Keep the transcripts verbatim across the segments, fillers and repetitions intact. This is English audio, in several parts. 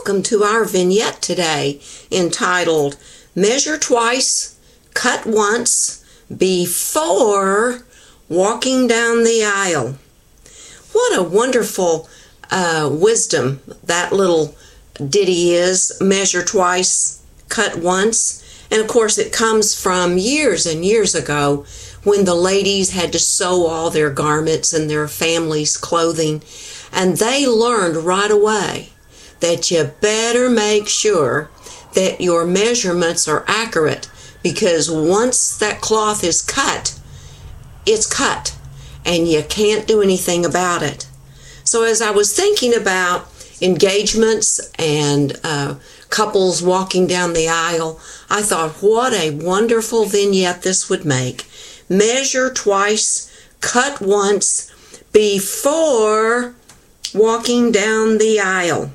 welcome to our vignette today entitled Measure Twice, Cut Once, Before Walking Down the Aisle. What a wonderful uh, wisdom that little ditty is, measure twice, cut once. And of course it comes from years and years ago when the ladies had to sew all their garments and their families' clothing, and they learned right away that you better make sure that your measurements are accurate, because once that cloth is cut, it's cut, and you can't do anything about it. So as I was thinking about engagements and uh, couples walking down the aisle, I thought, what a wonderful vignette this would make. Measure twice, cut once, before walking down the aisle.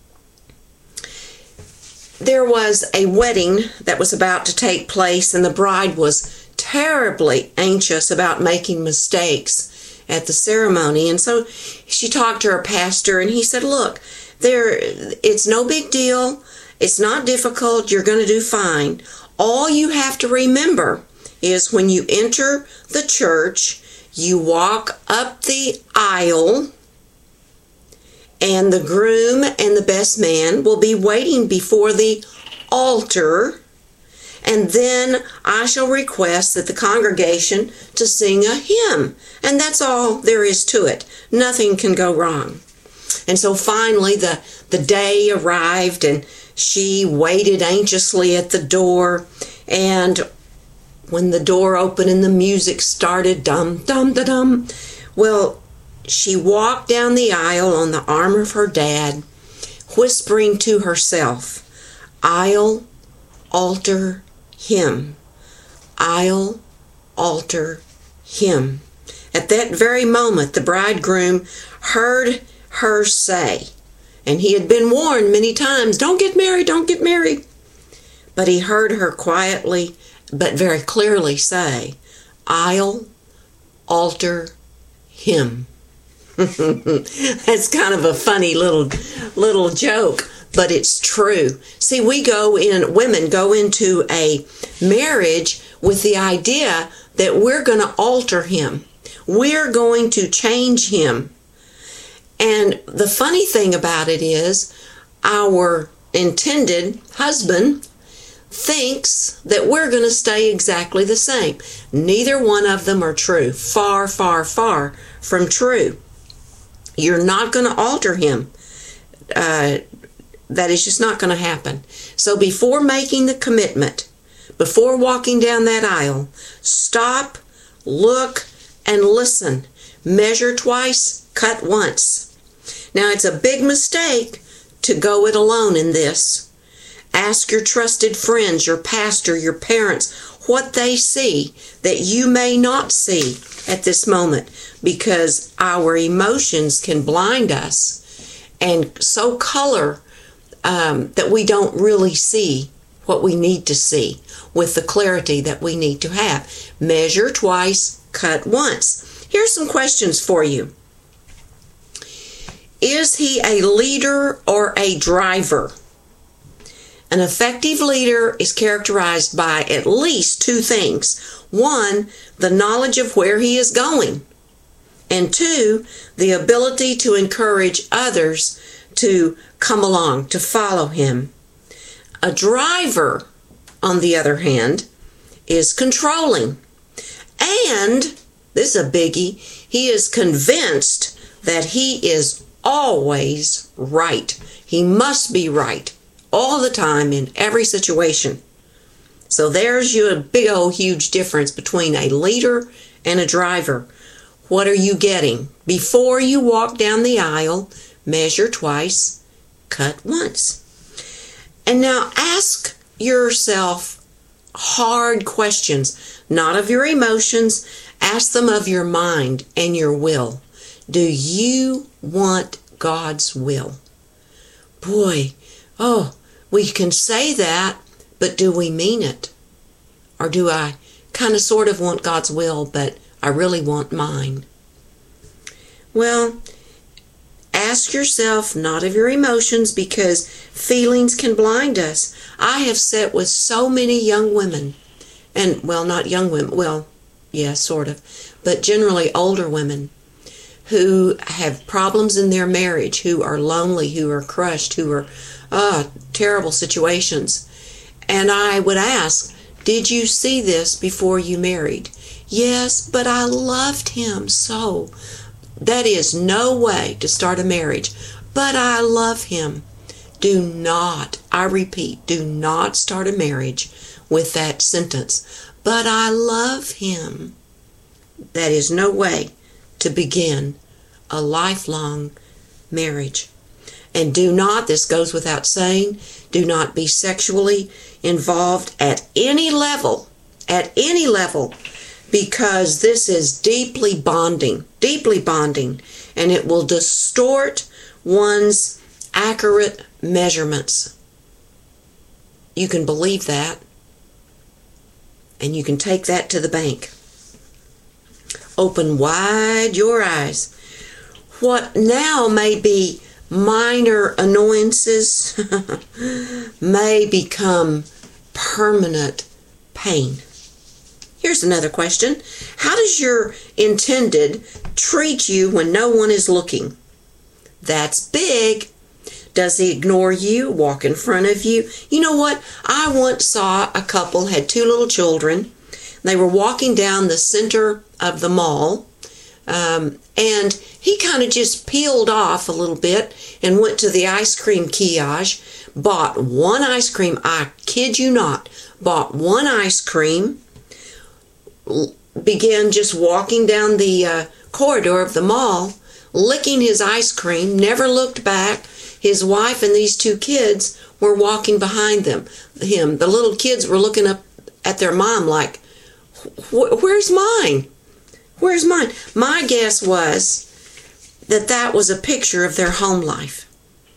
There was a wedding that was about to take place, and the bride was terribly anxious about making mistakes at the ceremony. And so she talked to her pastor, and he said, look, there, it's no big deal. It's not difficult. You're going to do fine. All you have to remember is when you enter the church, you walk up the aisle, and the groom and the best man will be waiting before the altar, and then I shall request that the congregation to sing a hymn. And that's all there is to it. Nothing can go wrong. And so finally the, the day arrived, and she waited anxiously at the door, and when the door opened and the music started, dum, dum, da, dum, well, she walked down the aisle on the arm of her dad, whispering to herself, I'll alter him. I'll alter him. At that very moment, the bridegroom heard her say, and he had been warned many times, don't get married, don't get married. But he heard her quietly, but very clearly say, I'll alter him. That's kind of a funny little little joke, but it's true. See, we go in, women go into a marriage with the idea that we're going to alter him. We're going to change him. And the funny thing about it is, our intended husband thinks that we're going to stay exactly the same. Neither one of them are true. Far, far, far from true. You're not going to alter him. Uh, that is just not going to happen. So before making the commitment, before walking down that aisle, stop, look, and listen. Measure twice, cut once. Now, it's a big mistake to go it alone in this. Ask your trusted friends, your pastor, your parents, what they see that you may not see at this moment, because our emotions can blind us and so color um, that we don't really see what we need to see with the clarity that we need to have. Measure twice, cut once. Here's some questions for you. Is he a leader or a driver? An effective leader is characterized by at least two things. One, the knowledge of where he is going. And two, the ability to encourage others to come along, to follow him. A driver, on the other hand, is controlling. And, this is a biggie, he is convinced that he is always right. He must be right all the time in every situation. So there's you a big old huge difference between a leader and a driver. What are you getting? Before you walk down the aisle, measure twice, cut once. And now ask yourself hard questions, not of your emotions. Ask them of your mind and your will. Do you want God's will? Boy, oh, we can say that, but do we mean it? Or do I kind of sort of want God's will, but I really want mine? Well, ask yourself, not of your emotions, because feelings can blind us. I have sat with so many young women, and, well, not young women, well, yeah, sort of, but generally older women, who have problems in their marriage, who are lonely, who are crushed, who are, ah, terrible situations. And I would ask, did you see this before you married? Yes, but I loved him so. That is no way to start a marriage. But I love him. Do not, I repeat, do not start a marriage with that sentence. But I love him. That is no way to begin a lifelong marriage. And do not, this goes without saying, do not be sexually involved at any level, at any level, because this is deeply bonding, deeply bonding, and it will distort one's accurate measurements. You can believe that, and you can take that to the bank. Open wide your eyes. What now may be minor annoyances may become permanent pain. Here's another question. How does your intended treat you when no one is looking? That's big. Does he ignore you, walk in front of you? You know what? I once saw a couple, had two little children. They were walking down the center of the mall, um, and he kind of just peeled off a little bit and went to the ice cream kiosk, bought one ice cream, I kid you not, bought one ice cream, began just walking down the uh, corridor of the mall, licking his ice cream, never looked back. His wife and these two kids were walking behind them. Him, the little kids were looking up at their mom like, where's mine? Where's mine? My guess was that that was a picture of their home life.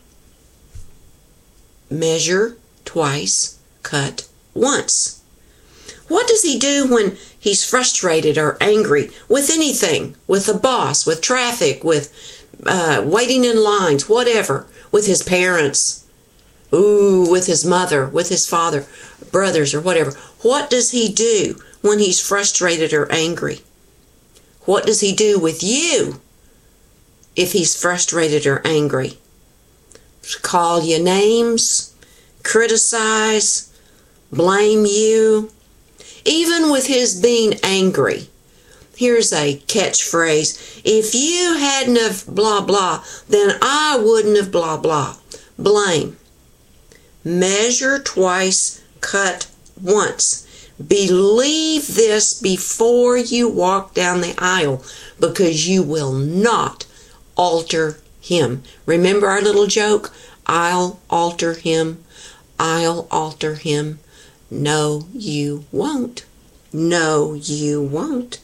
Measure twice, cut once. What does he do when he's frustrated or angry with anything? With the boss, with traffic, with uh, waiting in lines, whatever. With his parents. Ooh, with his mother, with his father, brothers, or whatever. What does he do when he's frustrated or angry? What does he do with you if he's frustrated or angry? Call you names, criticize, blame you. Even with his being angry. Here's a catchphrase. If you hadn't have blah blah, then I wouldn't have blah blah. Blame. Measure twice, cut once. Believe this before you walk down the aisle, because you will not alter him. Remember our little joke? I'll alter him. I'll alter him. No, you won't. No, you won't.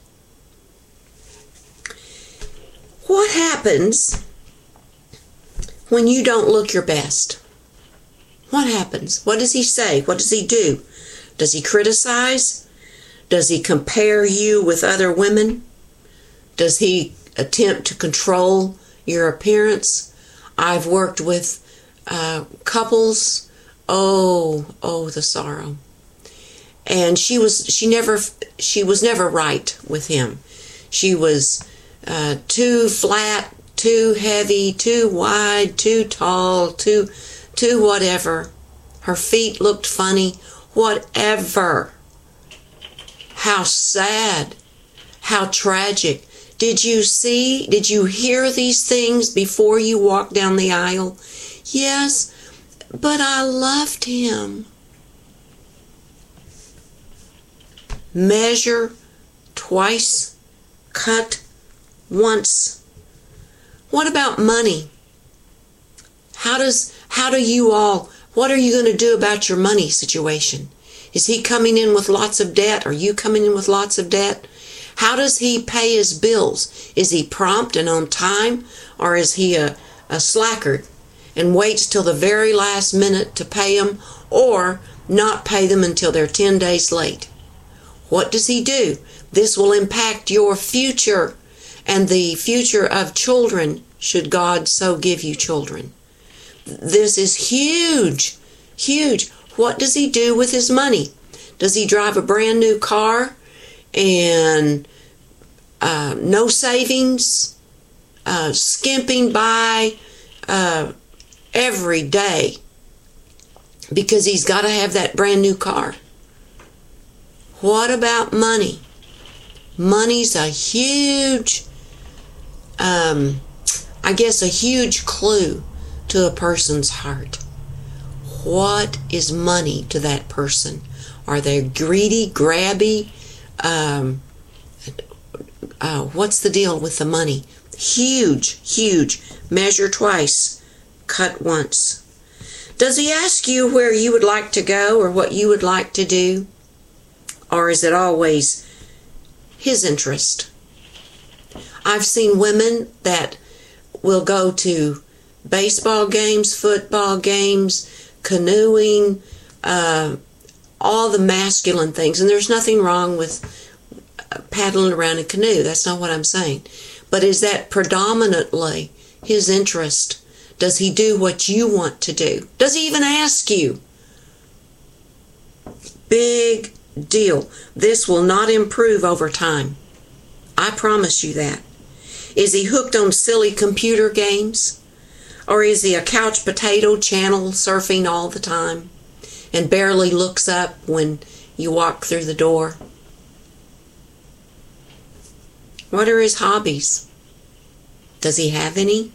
What happens when you don't look your best? What happens? What does he say? What does he do? Does he criticize? Does he compare you with other women? Does he attempt to control your appearance? I've worked with uh, couples. Oh, oh, the sorrow. And she was, she never, she was never right with him. She was uh, too flat, too heavy, too wide, too tall, too, too whatever. Her feet looked funny. Whatever. How sad. How tragic. Did you see, did you hear these things before you walked down the aisle? Yes, but I loved him. Measure twice, cut once. What about money? How does, how do you all, what are you going to do about your money situation? Is he coming in with lots of debt? Are you coming in with lots of debt? How does he pay his bills? Is he prompt and on time? Or is he a, a slacker and waits till the very last minute to pay them, or not pay them until they're ten days late? What does he do? This will impact your future and the future of children, should God so give you children. This is huge, huge. What does he do with his money? Does he drive a brand new car and uh, no savings, uh, skimping by uh, every day because he's got to have that brand new car? What about money? Money's a huge, um, I guess, a huge clue to a person's heart. What is money to that person? Are they greedy, grabby? Um, uh, what's the deal with the money? Huge, huge. Measure twice, cut once. Does he ask you where you would like to go or what you would like to do? Or is it always his interest? I've seen women that will go to baseball games, football games, canoeing, uh, all the masculine things. And there's nothing wrong with paddling around a canoe. That's not what I'm saying. But is that predominantly his interest? Does he do what you want to do? Does he even ask you? Big deal. This will not improve over time. I promise you that. Is he hooked on silly computer games? Or is he a couch potato channel surfing all the time and barely looks up when you walk through the door? What are his hobbies? Does he have any?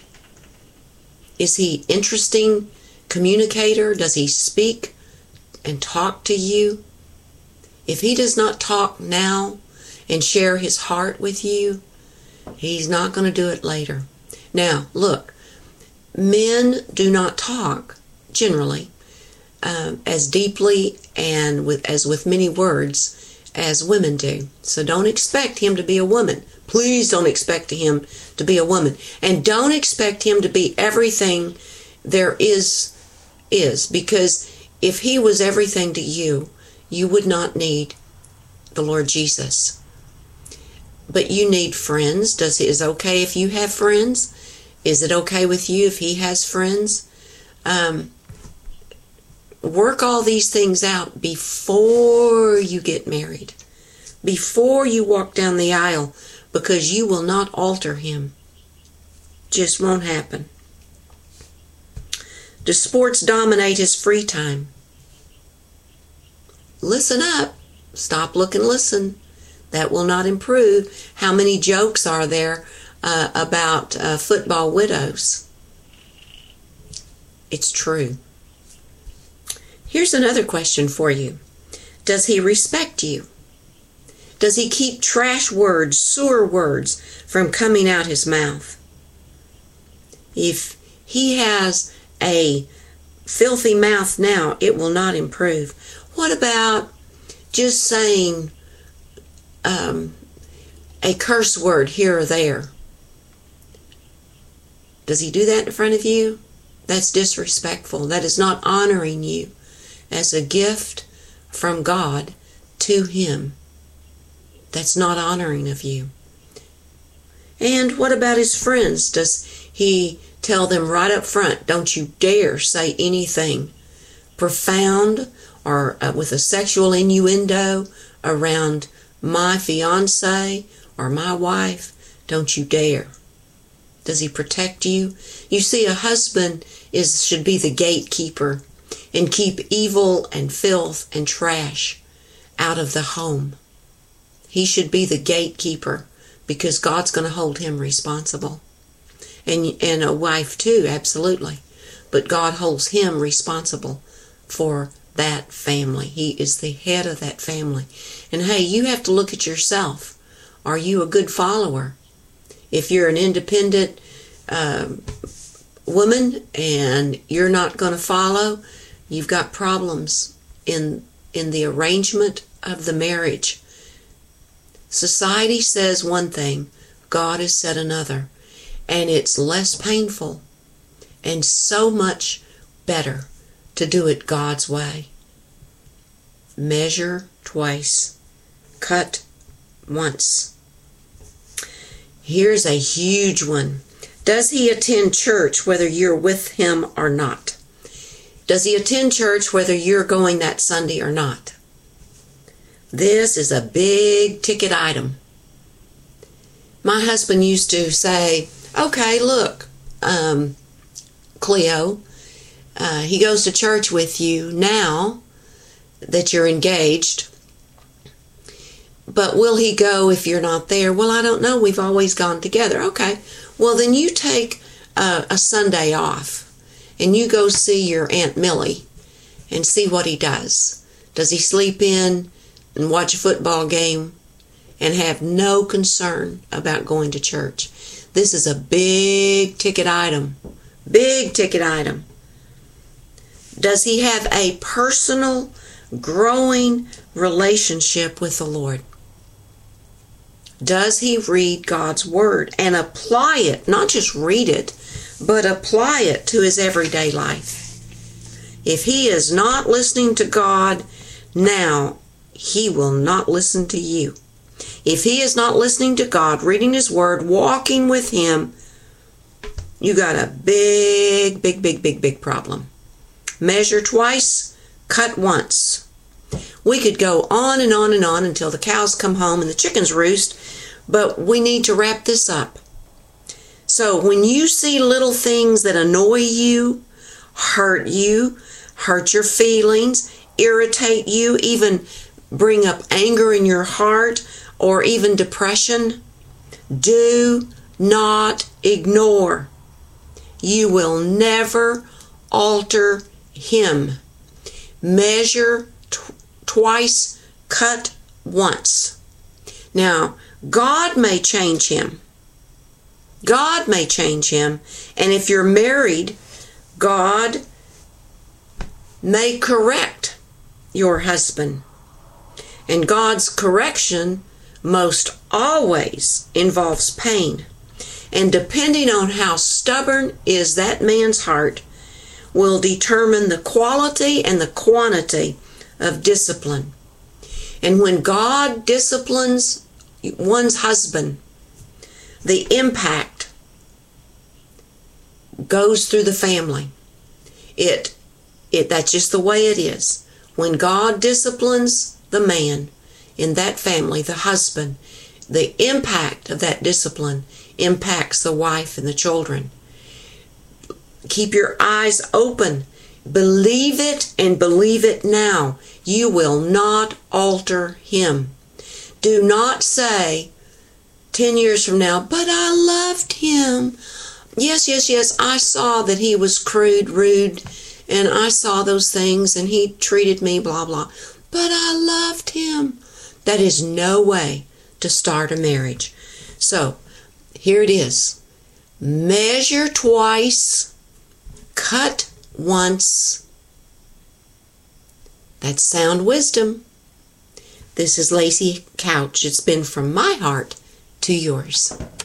Is he interesting communicator? Does he speak and talk to you? If he does not talk now and share his heart with you, he's not going to do it later. Now, look, men do not talk, generally, um, as deeply and with as with many words as women do. So don't expect him to be a woman. Please don't expect him to be a woman. And don't expect him to be everything there is, is. Because if he was everything to you, you would not need the Lord Jesus. But you need friends. Does it is it okay if you have friends? Is it okay with you if he has friends? Um, work all these things out before you get married. Before you walk down the aisle, because you will not alter him. Just won't happen. Do sports dominate his free time? Listen up. Stop, look, and listen. That will not improve. How many jokes are there uh, about uh, football widows? It's true. Here's another question for you. Does he respect you? Does he keep trash words, sewer words from coming out his mouth? If he has a filthy mouth now, it will not improve. What about just saying um, a curse word here or there? Does he do that in front of you? That's disrespectful. That is not honoring you as a gift from God to him. That's not honoring of you. And what about his friends? Does he tell them right up front, don't you dare say anything profound or uh, with a sexual innuendo around my fiance or my wife? Don't you dare. Does he protect you? You see, a husband is should be the gatekeeper and keep evil and filth and trash out of the home. He should be the gatekeeper because God's going to hold him responsible. And, and a wife too, absolutely. But God holds him responsible for that family. He is the head of that family. And hey, you have to look at yourself. Are you a good follower? If you're an independent um, woman and you're not going to follow, you've got problems in in the arrangement of the marriage. Society says one thing, God has said another, and it's less painful and so much better to do it God's way. Measure twice, cut once. Here's a huge one. Does he attend church whether you're with him or not? Does he attend church whether you're going that Sunday or not? This is a big ticket item. My husband used to say, okay, look, um, Cleo, uh, he goes to church with you now that you're engaged, but will he go if you're not there? Well, I don't know. We've always gone together. Okay, well, then you take a, a Sunday off and you go see your Aunt Millie and see what he does. Does he sleep in and watch a football game and have no concern about going to church? This is a big ticket item. Big ticket item. Does he have a personal, growing relationship with the Lord? Does he read God's Word and apply it, not just read it, but apply it to his everyday life? If he is not listening to God now, he will not listen to you. If he is not listening to God, reading his Word, walking with him, you got a big, big, big, big, big problem. Measure twice, cut once. We could go on and on and on until the cows come home and the chickens roost, but we need to wrap this up. So when you see little things that annoy you, hurt you, hurt your feelings, irritate you, even bring up anger in your heart, or even depression, do not ignore. You will never alter him. Measure t- twice, cut once. Now, God may change him. God may change him. And if you're married, God may correct your husband. And God's correction most always involves pain. And depending on how stubborn is that man's heart will determine the quality and the quantity of discipline. And when God disciplines one's husband, the impact goes through the family. It, it, that's just the way it is. When God disciplines the man in that family, the husband, the impact of that discipline impacts the wife and the children. Keep your eyes open. Believe it and believe it now. You will not alter him. Do not say ten years from now, but I loved him. Yes, yes, yes, I saw that he was crude, rude, and I saw those things and he treated me blah, blah. But I loved him. That is no way to start a marriage. So, here it is. Measure twice, cut once. That's sound wisdom. This is Lacey Couch. It's been from my heart to yours.